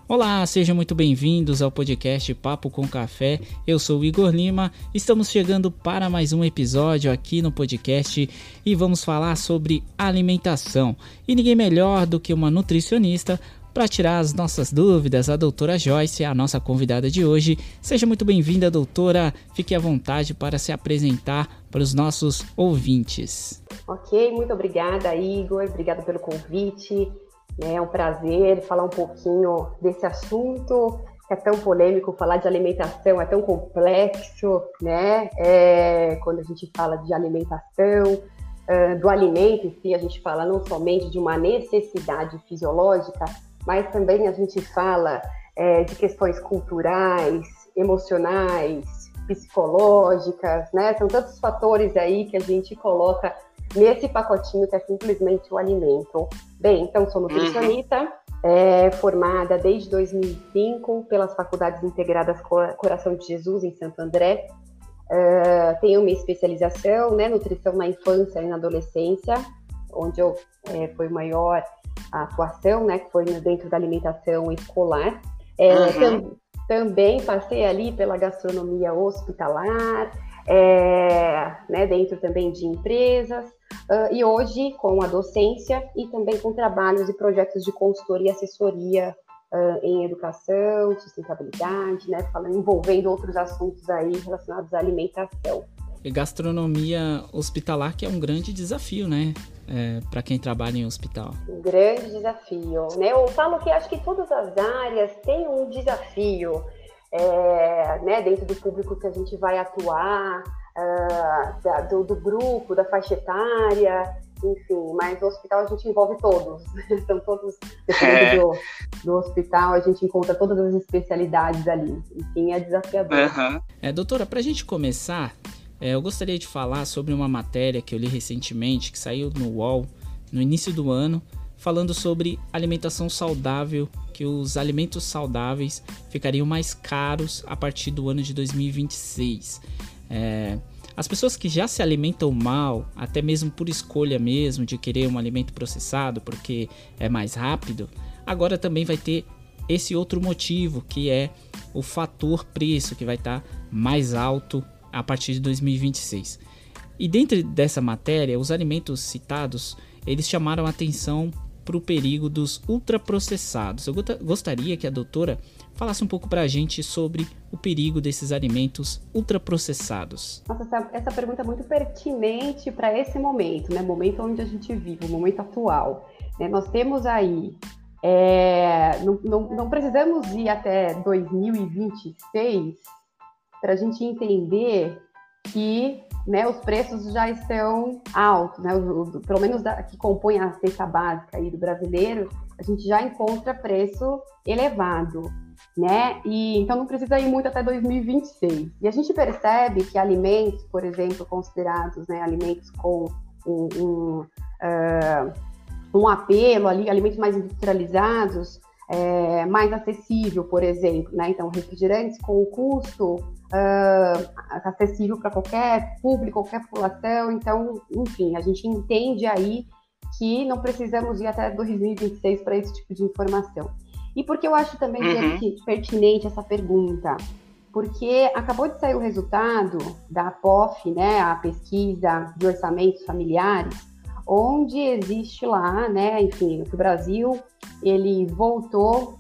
Olá, sejam muito bem-vindos ao podcast Papo com Café. Eu sou o Igor Lima, estamos chegando para mais um episódio aqui no podcast e vamos falar sobre alimentação. E ninguém melhor do que uma nutricionista para tirar as nossas dúvidas, a doutora Joyce, a nossa convidada de hoje. Seja muito bem-vinda, doutora. Fique à vontade para se apresentar para os nossos ouvintes. Ok, muito obrigada, Igor. Obrigada pelo convite. É um prazer falar um pouquinho desse assunto que é tão polêmico. Falar de alimentação é tão complexo, né? Quando a gente fala de alimentação, do alimento em si, a gente fala não somente de uma necessidade fisiológica, mas também a gente fala de questões culturais, emocionais, psicológicas, né? São tantos fatores aí que a gente coloca nesse pacotinho que é simplesmente o alimento. Bem, então sou nutricionista, formada desde 2005 pelas Faculdades Integradas Coração de Jesus, em Santo André. Tenho uma especialização, né, nutrição na infância e na adolescência, onde foi maior a atuação, né, que foi dentro da alimentação escolar. Também passei ali pela gastronomia hospitalar, né, dentro também de empresas, e hoje com a docência e também com trabalhos e projetos de consultoria e assessoria em educação, sustentabilidade, né, envolvendo outros assuntos aí relacionados à alimentação. E gastronomia hospitalar, que é um grande desafio, né, para quem trabalha em hospital. Um grande desafio, né? Eu falo que acho que todas as áreas têm um desafio, né, dentro do público que a gente vai atuar, do grupo, da faixa etária, enfim, mas no hospital a gente envolve todos, são todos, dependendo do hospital, a gente encontra todas as especialidades ali, enfim, é desafiador. Doutora, para a gente começar, eu gostaria de falar sobre uma matéria que eu li recentemente, que saiu no UOL, no início do ano, falando sobre alimentação saudável, que os alimentos saudáveis ficariam mais caros a partir do ano de 2026. As pessoas que já se alimentam mal, até mesmo por escolha mesmo de querer um alimento processado porque é mais rápido, agora também vai ter esse outro motivo, que é o fator preço, que vai estar mais alto a partir de 2026. E dentro dessa matéria, os alimentos citados, eles chamaram a atenção para o perigo dos ultraprocessados. Eu gostaria que a doutora falasse um pouco para a gente sobre o perigo desses alimentos ultraprocessados. Nossa, essa pergunta é muito pertinente para esse momento, né? Momento onde a gente vive, o momento atual. Nós temos aí, não precisamos ir até 2026 para a gente entender que, né, os preços já estão altos, né? Pelo menos que compõe a cesta básica aí do brasileiro, a gente já encontra preço elevado, né? E então não precisa ir muito até 2026. E a gente percebe que alimentos, por exemplo, considerados, né, alimentos com um apelo ali, alimentos mais industrializados, mais acessível, por exemplo, né? Então refrigerantes com custo acessível para qualquer público, qualquer população. Então, enfim, a gente entende aí que não precisamos ir até 2026 para esse tipo de informação. E por que eu acho também pertinente essa pergunta? Porque acabou de sair o resultado da POF, né, a pesquisa de orçamentos familiares, onde existe lá, né, enfim, que o Brasil, ele voltou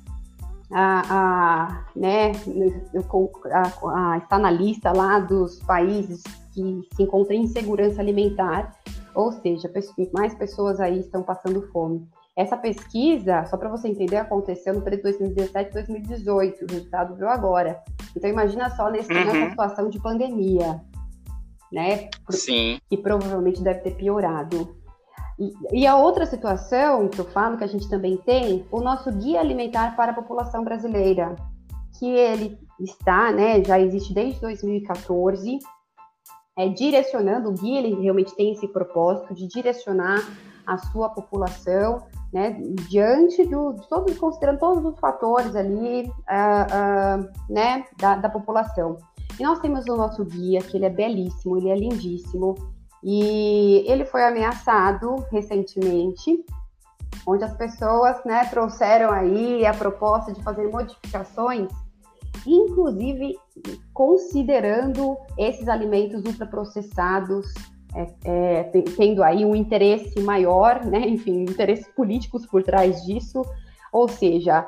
está na lista lá dos países que se encontram em insegurança alimentar, ou seja, mais pessoas aí estão passando fome. Essa pesquisa, só para você entender, aconteceu no período de 2017 e 2018, o resultado veio agora. Então imagina só nessa situação de pandemia, né? Sim. Que provavelmente deve ter piorado. E a outra situação que eu falo, que a gente também tem, o nosso Guia Alimentar para a População Brasileira, que ele está, né, já existe desde 2014, direcionando, o guia ele realmente tem esse propósito de direcionar a sua população, né, diante considerando todos os fatores ali, né, da população. E nós temos o nosso guia, que ele é belíssimo, ele é lindíssimo, e ele foi ameaçado recentemente onde as pessoas, né, trouxeram aí a proposta de fazer modificações, inclusive considerando esses alimentos ultraprocessados, tendo aí um interesse maior, né, enfim, interesses políticos por trás disso, ou seja,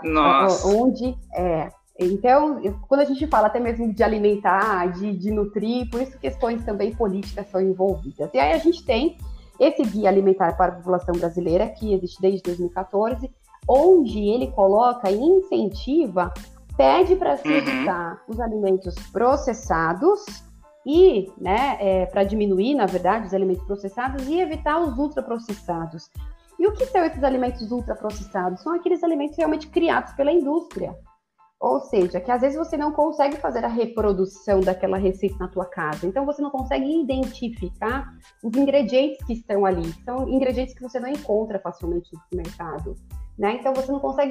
então, quando a gente fala até mesmo de alimentar, de nutrir, por isso questões também políticas são envolvidas. E aí a gente tem esse Guia Alimentar para a População Brasileira, que existe desde 2014, onde ele coloca e incentiva, pede para se evitar os alimentos processados e, né, para diminuir, na verdade, os alimentos processados e evitar os ultraprocessados. E o que são esses alimentos ultraprocessados? São aqueles alimentos realmente criados pela indústria. Ou seja, que às vezes você não consegue fazer a reprodução daquela receita na tua casa. Então, você não consegue identificar os ingredientes que estão ali. São ingredientes que você não encontra facilmente no supermercado, né? Então, você não consegue...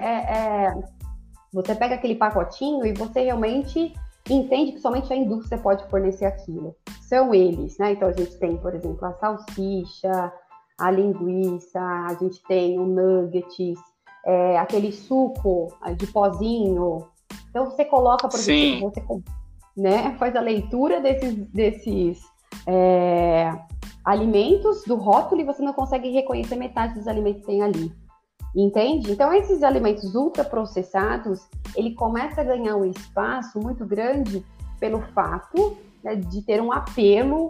Você pega aquele pacotinho e você realmente entende que somente a indústria pode fornecer aquilo. São eles, né? Então, a gente tem, por exemplo, a salsicha, a linguiça, a gente tem o nuggets, aquele suco de pozinho. Então, você coloca, por exemplo, você, né, faz a leitura desses alimentos do rótulo e você não consegue reconhecer metade dos alimentos que tem ali. Entende? Então, esses alimentos ultraprocessados, ele começa a ganhar um espaço muito grande pelo fato, né, de ter um apelo,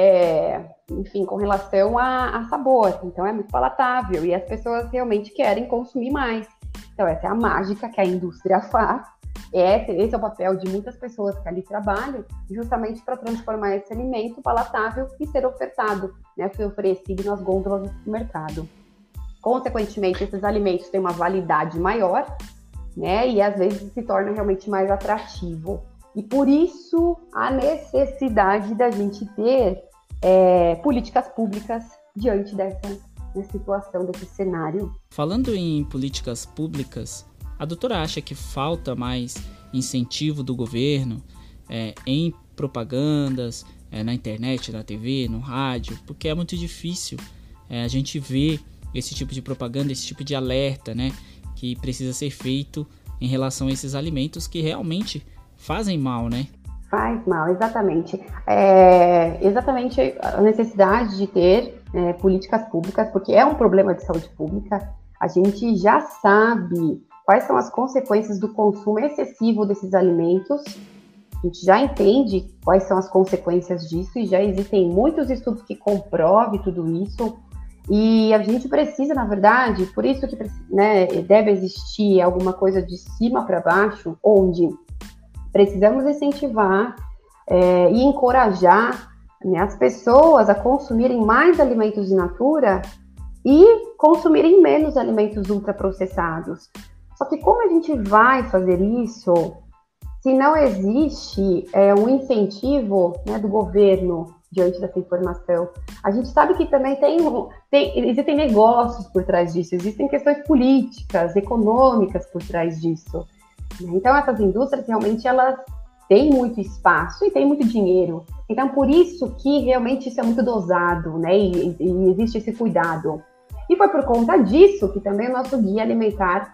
enfim, com relação a sabor. Então, é muito palatável e as pessoas realmente querem consumir mais. Então, essa é a mágica que a indústria faz. Esse é o papel de muitas pessoas que ali trabalham, justamente para transformar esse alimento palatável e ser ofertado, né, ser oferecido nas gôndolas do supermercado. Consequentemente, esses alimentos têm uma validade maior, né? E às vezes se torna realmente mais atrativo. E por isso a necessidade da gente ter políticas públicas diante dessa situação, desse cenário. Falando em políticas públicas, a doutora acha que falta mais incentivo do governo em propagandas, na internet, na TV, no rádio, porque é muito difícil a gente ver esse tipo de propaganda, esse tipo de alerta, né, que precisa ser feito em relação a esses alimentos que realmente fazem mal, né? Faz mal, exatamente. Exatamente a necessidade de ter políticas públicas, porque é um problema de saúde pública. A gente já sabe quais são as consequências do consumo excessivo desses alimentos. A gente já entende quais são as consequências disso e já existem muitos estudos que comprovem tudo isso. E a gente precisa, na verdade, por isso que, né, deve existir alguma coisa de cima para baixo, onde precisamos incentivar e encorajar, né, as pessoas a consumirem mais alimentos in natura e consumirem menos alimentos ultraprocessados. Só que como a gente vai fazer isso se não existe um incentivo, né, do governo diante dessa informação? A gente sabe que também existem negócios por trás disso, existem questões políticas, econômicas por trás disso. Então, essas indústrias realmente elas têm muito espaço e têm muito dinheiro. Então, por isso que realmente isso é muito dosado, né? E existe esse cuidado. E foi por conta disso que também o nosso guia alimentar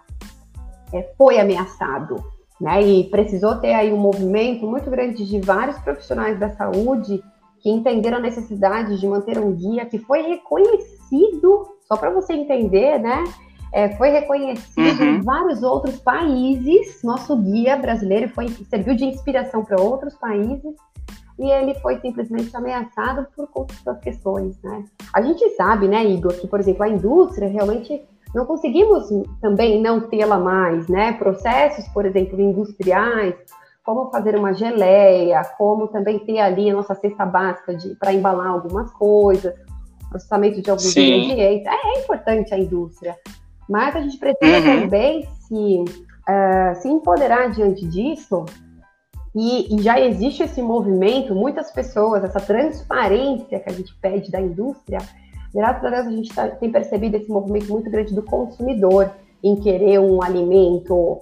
foi ameaçado, né? E precisou ter aí um movimento muito grande de vários profissionais da saúde que entenderam a necessidade de manter um guia que foi reconhecido, só para você entender, né? Foi reconhecido em vários outros países. Nosso guia brasileiro serviu de inspiração para outros países e ele foi simplesmente ameaçado por conta das questões, né? A gente sabe, né, Igor, que, por exemplo, a indústria realmente não conseguimos também não tê-la mais, né? Processos, por exemplo, industriais, como fazer uma geleia, como também ter ali a nossa cesta básica para embalar algumas coisas, processamento de alguns ingredientes. É importante a indústria, mas a gente precisa também se empoderar diante disso, e já existe esse movimento, muitas pessoas, essa transparência que a gente pede da indústria. Graças a Deus a gente tem percebido esse movimento muito grande do consumidor em querer um alimento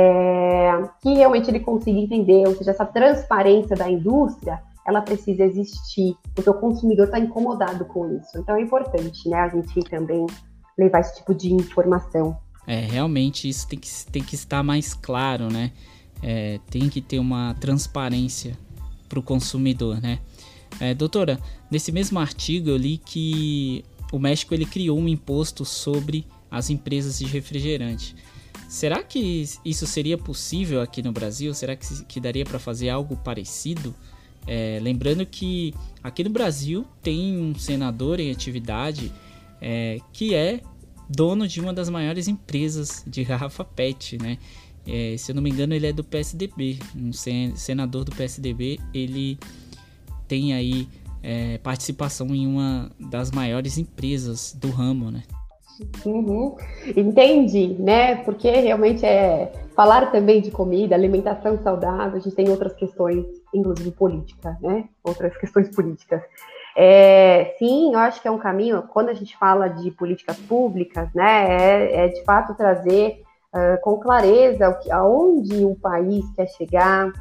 que realmente ele consiga entender, ou seja, essa transparência da indústria, ela precisa existir, porque o consumidor está incomodado com isso. Então é importante, né, a gente também levar esse tipo de informação. Realmente isso tem que estar mais claro, né? Tem que ter uma transparência para o consumidor, né? Doutora, nesse mesmo artigo eu li que o México ele criou um imposto sobre as empresas de refrigerante. Será que isso seria possível aqui no Brasil? Será que daria para fazer algo parecido? Lembrando que aqui no Brasil tem um senador em atividade que é dono de uma das maiores empresas de garrafa PET, né? Se eu não me engano, ele é do PSDB, um senador do PSDB. Ele tem aí participação em uma das maiores empresas do ramo, né? Uhum. Entendi, né? Porque realmente falar também de comida, alimentação saudável, a gente tem outras questões, inclusive política, né? Outras questões políticas. Sim, eu acho que é um caminho, quando a gente fala de políticas públicas, né? De fato trazer com clareza aonde o país quer chegar,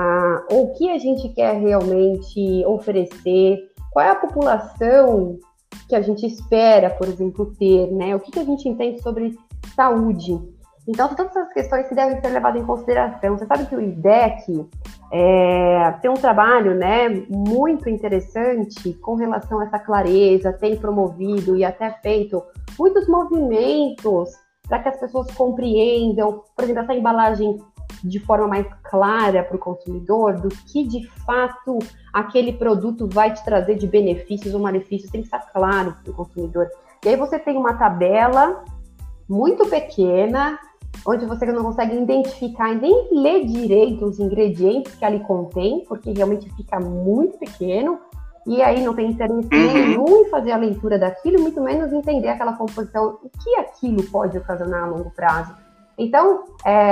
o que a gente quer realmente oferecer, qual é a população que a gente espera, por exemplo, ter, né? O que a gente entende sobre saúde. Então, todas essas questões que devem ser levadas em consideração. Você sabe que o IDEC tem um trabalho, né, muito interessante com relação a essa clareza, tem promovido e até feito muitos movimentos para que as pessoas compreendam, por exemplo, essa embalagem de forma mais clara para o consumidor, do que de fato aquele produto vai te trazer de benefícios ou malefícios, tem que estar claro para o consumidor. E aí você tem uma tabela muito pequena, onde você não consegue identificar e nem ler direito os ingredientes que ali contém, porque realmente fica muito pequeno, e aí não tem interesse nenhum em fazer a leitura daquilo, muito menos entender aquela composição, o que aquilo pode ocasionar a longo prazo. Então,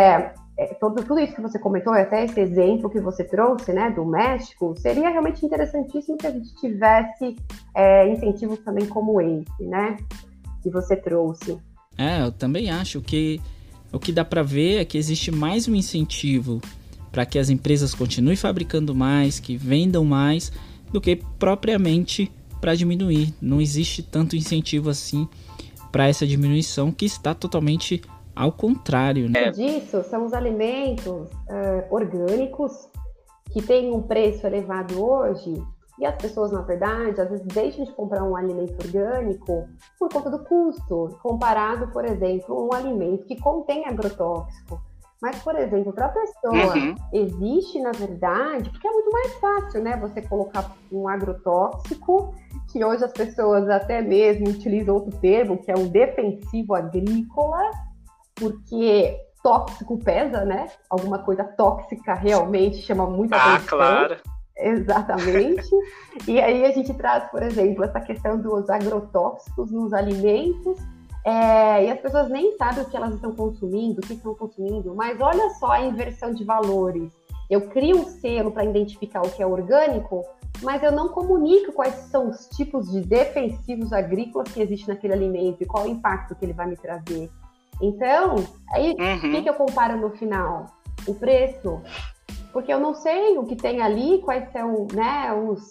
tudo isso que você comentou, até esse exemplo que você trouxe, né, do México, seria realmente interessantíssimo que a gente tivesse incentivos também como esse, né, que você trouxe. Eu também acho que o que dá para ver é que existe mais um incentivo para que as empresas continuem fabricando mais, que vendam mais, do que propriamente para diminuir. Não existe tanto incentivo assim para essa diminuição, que está totalmente ao contrário, né? Disso são os alimentos orgânicos que têm um preço elevado hoje, e as pessoas, na verdade, às vezes deixam de comprar um alimento orgânico por conta do custo, comparado, por exemplo, a um alimento que contém agrotóxico. Mas, por exemplo, para a pessoa, existe, na verdade, porque é muito mais fácil, né? Você colocar um agrotóxico, que hoje as pessoas até mesmo utilizam outro termo, que é um defensivo agrícola, porque tóxico pesa, né? Alguma coisa tóxica realmente chama muita atenção. Claro. Exatamente. E aí a gente traz, por exemplo, essa questão dos agrotóxicos nos alimentos, e as pessoas nem sabem o que elas estão consumindo, o que estão consumindo, mas olha só a inversão de valores. Eu crio um selo para identificar o que é orgânico, mas eu não comunico quais são os tipos de defensivos agrícolas que existem naquele alimento e qual o impacto que ele vai me trazer. Então, aí o que eu comparo no final? O preço. Porque eu não sei o que tem ali, quais são, né,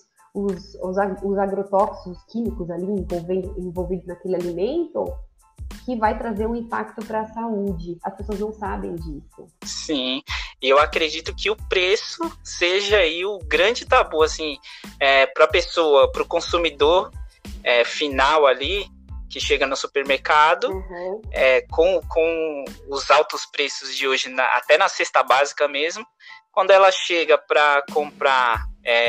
os agrotóxicos químicos ali envolvidos naquele alimento, que vai trazer um impacto para a saúde. As pessoas não sabem disso. Sim, eu acredito que o preço seja aí o grande tabu, assim, para a pessoa, para o consumidor final ali, que chega no supermercado, com os altos preços de hoje, até na cesta básica mesmo, quando ela chega para comprar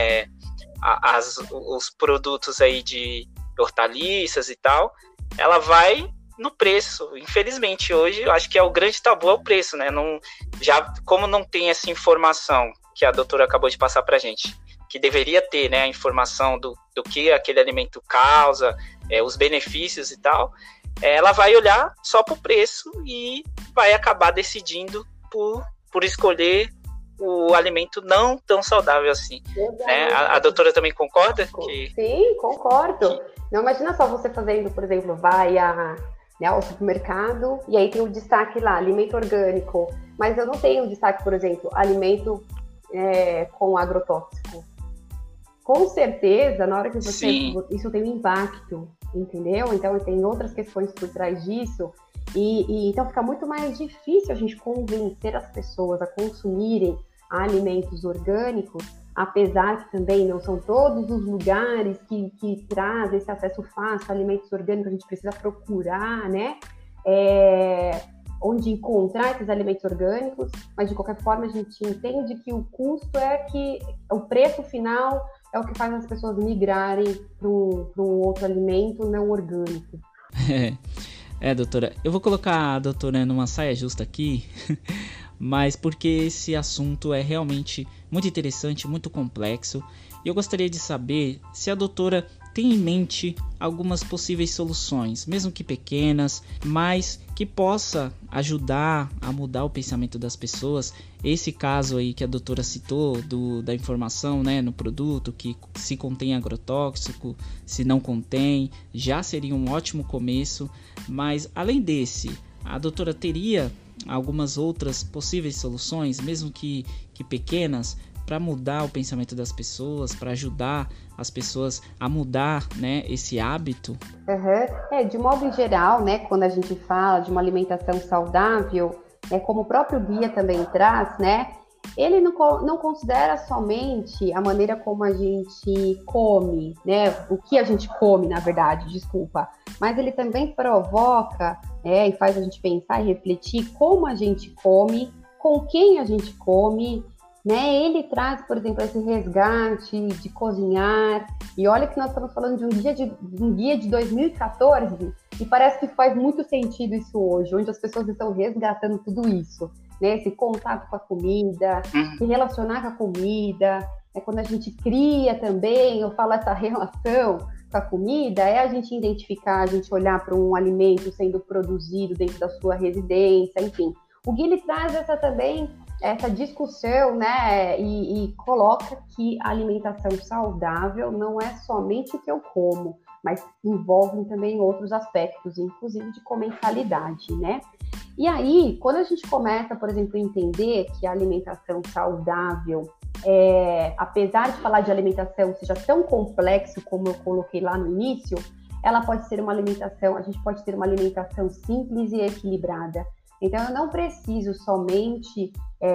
os produtos aí de hortaliças e tal, ela vai no preço. Infelizmente, hoje, eu acho que o grande tabu é o preço, né? Como não tem essa informação que a doutora acabou de passar para a gente, que deveria ter, né, a informação do que aquele alimento causa, os benefícios e tal, ela vai olhar só para o preço e vai acabar decidindo por escolher o alimento não tão saudável assim. Né? A doutora também concorda? Sim, concordo. Não, imagina só você fazendo, por exemplo, vai ao supermercado e aí tem o destaque lá, alimento orgânico, mas eu não tenho o destaque, por exemplo, alimento com agrotóxico. Com certeza, na hora que você... Sim. Isso tem um impacto entendeu? Então tem outras questões por trás disso, e então fica muito mais difícil a gente convencer as pessoas a consumirem alimentos orgânicos, apesar que também não são todos os lugares que trazem esse acesso fácil a alimentos orgânicos, a gente precisa procurar, né? Onde encontrar esses alimentos orgânicos, mas de qualquer forma a gente entende que o custo o preço final é o que faz as pessoas migrarem para um outro alimento não orgânico. Doutora, eu vou colocar a doutora numa saia justa aqui, mas porque esse assunto é realmente muito interessante, muito complexo, e eu gostaria de saber se a doutora tem em mente algumas possíveis soluções, mesmo que pequenas, mas que possa ajudar a mudar o pensamento das pessoas. Esse caso aí que a doutora citou, da informação, né, no produto, que se contém agrotóxico, se não contém, já seria um ótimo começo. Mas além desse, a doutora teria algumas outras possíveis soluções, mesmo que pequenas, para mudar o pensamento das pessoas, para ajudar as pessoas a mudar, né, esse hábito? De modo geral, né, quando a gente fala de uma alimentação saudável, como o próprio guia também traz, né, ele não considera somente a maneira como a gente come, né, o que a gente come, na verdade, desculpa, mas ele também provoca, e faz a gente pensar e refletir como a gente come, com quem a gente come, né? Ele traz, por exemplo, esse resgate de cozinhar, e olha que nós estamos falando de um guia de 2014, e parece que faz muito sentido isso hoje, onde as pessoas estão resgatando tudo isso, né? Esse contato com a comida, se relacionar com a comida, quando a gente cria também, eu falo essa relação com a comida, a gente identificar, a gente olhar para um alimento sendo produzido dentro da sua residência, enfim. O guia ele traz essa discussão, né, e coloca que a alimentação saudável não é somente o que eu como, mas envolve também outros aspectos, inclusive de comensalidade, né? E aí, quando a gente começa, por exemplo, a entender que a alimentação saudável, apesar de falar de alimentação seja tão complexo como eu coloquei lá no início, ela pode ser a gente pode ter uma alimentação simples e equilibrada. Então, eu não preciso somente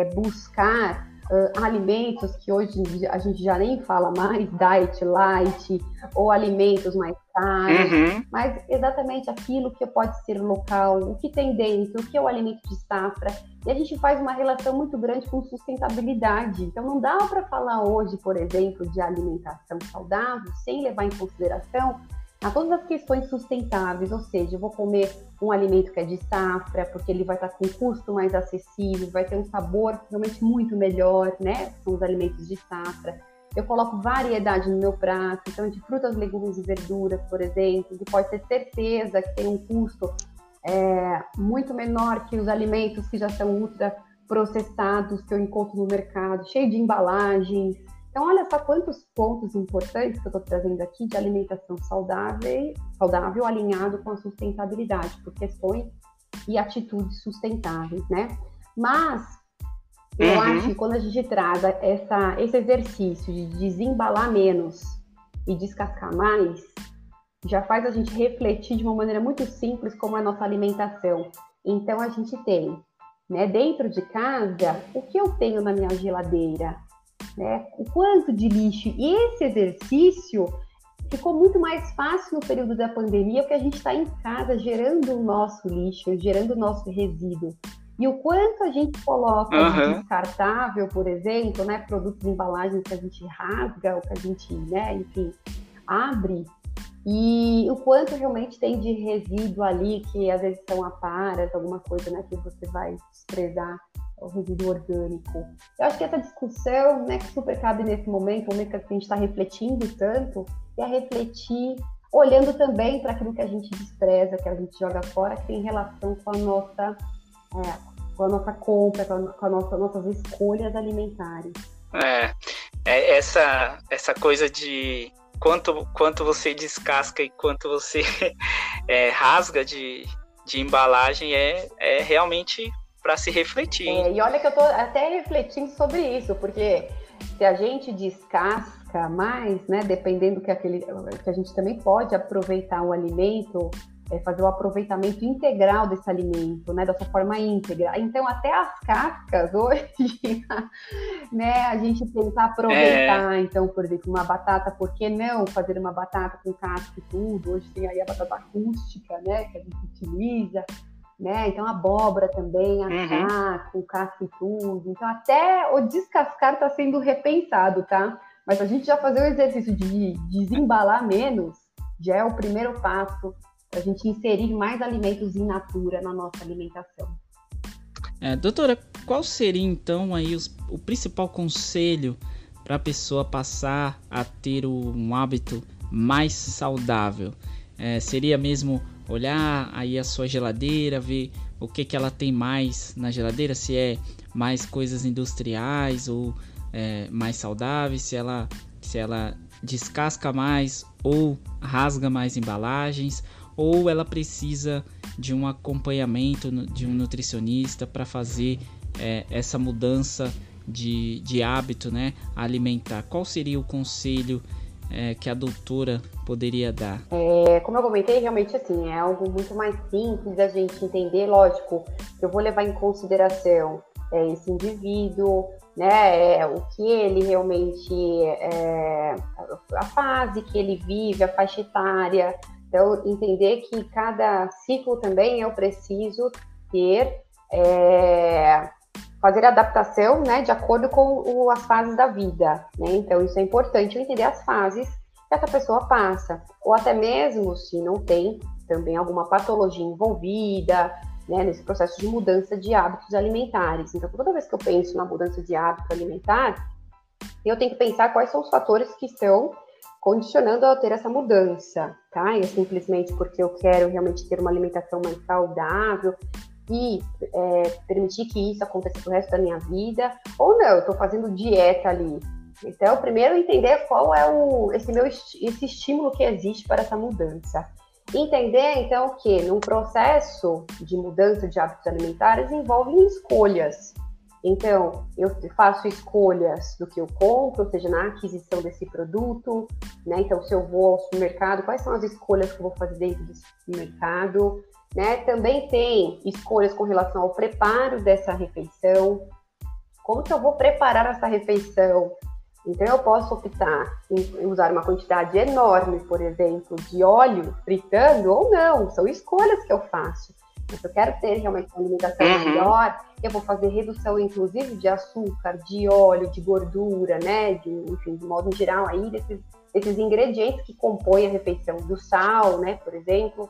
buscar alimentos que hoje a gente já nem fala mais, diet, light, ou alimentos mais caros, mas exatamente aquilo que pode ser local, o que tem dentro, o que é o alimento de safra. E a gente faz uma relação muito grande com sustentabilidade. Então, não dá para falar hoje, por exemplo, de alimentação saudável sem levar em consideração a todas as questões sustentáveis, ou seja, eu vou comer um alimento que é de safra, porque ele vai estar com um custo mais acessível, vai ter um sabor realmente muito melhor, né? São os alimentos de safra. Eu coloco variedade no meu prato, então de frutas, legumes e verduras, por exemplo, que pode ter certeza que tem um custo muito menor que os alimentos que já são ultra processados que eu encontro no mercado, cheio de embalagens. Então, olha só quantos pontos importantes que eu estou trazendo aqui de alimentação saudável alinhado com a sustentabilidade, por questões e atitudes sustentáveis, né? Mas eu acho que quando a gente traz esse exercício de desembalar menos e descascar mais, já faz a gente refletir de uma maneira muito simples como é a nossa alimentação. Então, a gente tem, né, dentro de casa, o que eu tenho na minha geladeira, né? O quanto de lixo. E esse exercício ficou muito mais fácil no período da pandemia, porque a gente está em casa gerando o nosso lixo, gerando o nosso resíduo. E o quanto a gente coloca de descartável, por exemplo, né, produtos, embalagens que a gente rasga, ou que a gente, né, enfim, abre, e o quanto realmente tem de resíduo ali, que às vezes são aparas, alguma coisa, né, que você vai desprezar, o resíduo orgânico. Eu acho que essa discussão, né, que super cabe nesse momento que a gente está refletindo tanto, é refletir, olhando também para aquilo que a gente despreza, que a gente joga fora, que tem relação com a nossa compra, com as nossas escolhas alimentares. Essa coisa de quanto você descasca e quanto você rasga de embalagem é realmente para se refletir. E olha que eu estou até refletindo sobre isso, porque se a gente descasca busca mais, né, dependendo que a gente também pode aproveitar o alimento, fazer o aproveitamento integral desse alimento, né, dessa forma íntegra. Então, até as cascas hoje, né, a gente tentar aproveitar. Então, por exemplo, uma batata, por que não fazer uma batata com casca e tudo? Hoje tem aí a batata acústica, né, que a gente utiliza, né? Então, a abóbora também, assar com casca e tudo. Então, até o descascar está sendo repensado, tá? Mas a gente já fazer o exercício de desembalar menos, já é o primeiro passo para a gente inserir mais alimentos in natura na nossa alimentação. Doutora, qual seria então aí o principal conselho para a pessoa passar a ter um hábito mais saudável? Seria mesmo olhar aí a sua geladeira, ver o que ela tem mais na geladeira, se é mais coisas industriais ou mais saudáveis, se ela descasca mais ou rasga mais embalagens, ou ela precisa de um acompanhamento de um nutricionista para fazer essa mudança de hábito, né, alimentar. Qual seria o conselho que a doutora poderia dar? Como eu comentei, realmente assim, é algo muito mais simples da gente entender. Lógico, eu vou levar em consideração esse indivíduo, né, o que ele realmente, a fase que ele vive, a faixa etária. Então, entender que cada ciclo também eu preciso fazer adaptação, né, de acordo com as fases da vida, né? Então, isso é importante, eu entender as fases que essa pessoa passa, ou até mesmo se não tem também alguma patologia envolvida, né, nesse processo de mudança de hábitos alimentares. Então, toda vez que eu penso na mudança de hábito alimentar, eu tenho que pensar quais são os fatores que estão condicionando a ter essa mudança, tá? É simplesmente porque eu quero realmente ter uma alimentação mais saudável e permitir que isso aconteça pro resto da minha vida, ou não, eu estou fazendo dieta ali. Então, primeiro entender qual é esse estímulo que existe para essa mudança. Entender, então, que num processo de mudança de hábitos alimentares envolve escolhas. Então, eu faço escolhas do que eu compro, ou seja, na aquisição desse produto, né? Então, se eu vou ao supermercado, quais são as escolhas que eu vou fazer dentro do supermercado, né? Também tem escolhas com relação ao preparo dessa refeição. Como que eu vou preparar essa refeição? Então, eu posso optar em usar uma quantidade enorme, por exemplo, de óleo fritando, ou não, são escolhas que eu faço. Se eu quero ter realmente uma alimentação melhor, eu vou fazer redução, inclusive, de açúcar, de óleo, de gordura, né? Enfim, de modo geral, aí, desses ingredientes que compõem a refeição, do sal, né? Por exemplo.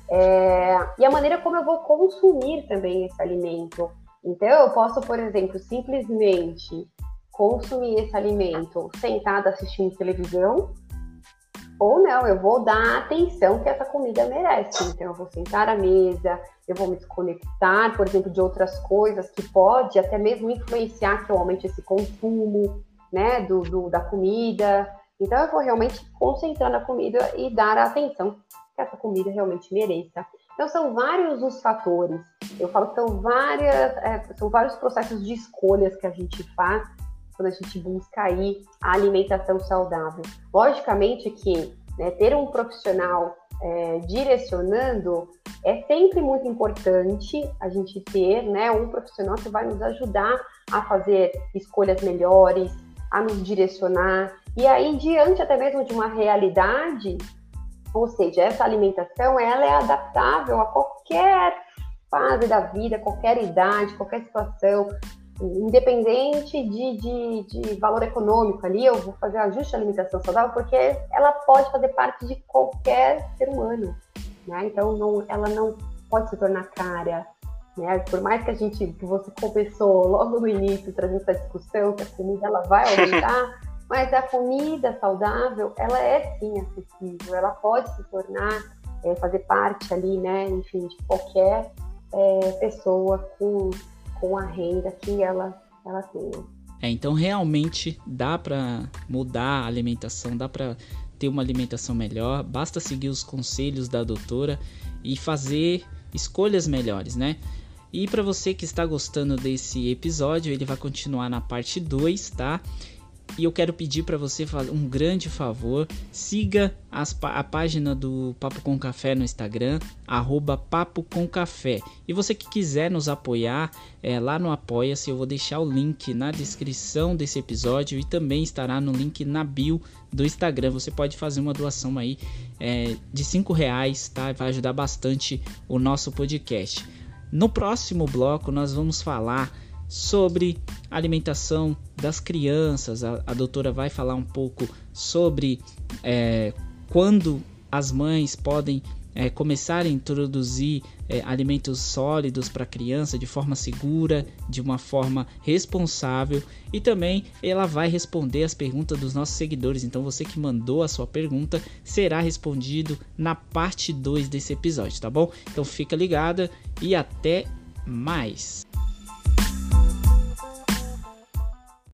E a maneira como eu vou consumir também esse alimento. Então, eu posso, por exemplo, simplesmente consumir esse alimento sentada assistindo televisão, ou não, eu vou dar a atenção que essa comida merece. Então, eu vou sentar à mesa, eu vou me desconectar, por exemplo, de outras coisas que pode até mesmo influenciar que eu aumente esse consumo, né, da comida. Então, eu vou realmente concentrar na comida e dar a atenção que essa comida realmente mereça. Então, são vários os fatores. Eu falo que são vários processos de escolhas que a gente faz quando a gente busca aí a alimentação saudável. Logicamente que, né, ter um profissional direcionando é sempre muito importante a gente ter, né, um profissional que vai nos ajudar a fazer escolhas melhores, a nos direcionar. E aí, diante até mesmo de uma realidade, ou seja, essa alimentação ela é adaptável a qualquer fase da vida, qualquer idade, qualquer situação. Independente de valor econômico ali, eu vou fazer ajuste à alimentação saudável porque ela pode fazer parte de qualquer ser humano, né? Então, ela não pode se tornar cara, né? Por mais que você começou logo no início trazendo essa discussão que a comida ela vai aumentar, mas a comida saudável, ela é sim acessível, ela pode se tornar, fazer parte ali, né? Enfim, de qualquer pessoa com a renda que ela tem. Então realmente dá para mudar a alimentação, dá para ter uma alimentação melhor, basta seguir os conselhos da doutora e fazer escolhas melhores, né? E para você que está gostando desse episódio, ele vai continuar na parte 2, tá? E eu quero pedir para você um grande favor, siga a página do Papo com Café no Instagram, @Papo com Café. E você que quiser nos apoiar, lá no Apoia-se, eu vou deixar o link na descrição desse episódio e também estará no link na bio do Instagram. Você pode fazer uma doação aí de R$5, tá? Vai ajudar bastante o nosso podcast. No próximo bloco nós vamos falar sobre alimentação das crianças. A doutora vai falar um pouco sobre quando as mães podem começar a introduzir alimentos sólidos para a criança de forma segura, de uma forma responsável, e também ela vai responder as perguntas dos nossos seguidores. Então você que mandou a sua pergunta será respondido na parte 2 desse episódio, tá bom? Então fica ligada e até mais!